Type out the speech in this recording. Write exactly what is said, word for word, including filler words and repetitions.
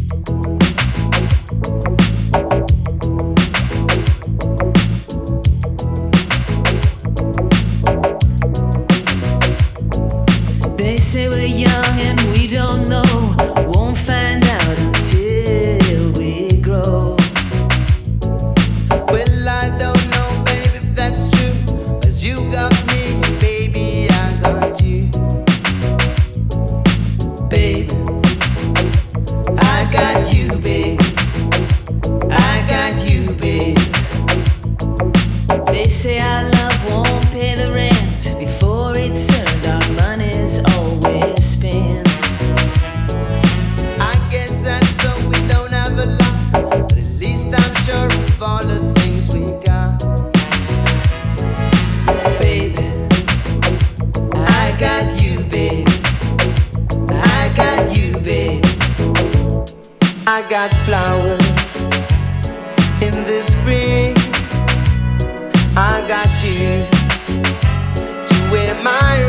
They say we're young and we don't know. Won't find out until we grow. Well, I don't know, baby, if that's true. 'Cause you got me, baby, I got you. Babe, I got you, babe. I got you, babe. they say our love won't pay the rent. Before it's earned, our money's always spent. I guess that's so we don't have a lot. But at least I'm sure of all the things we got. Baby, I got you, babe. I got you, babe. I got flowers in the spring. I got you to wear my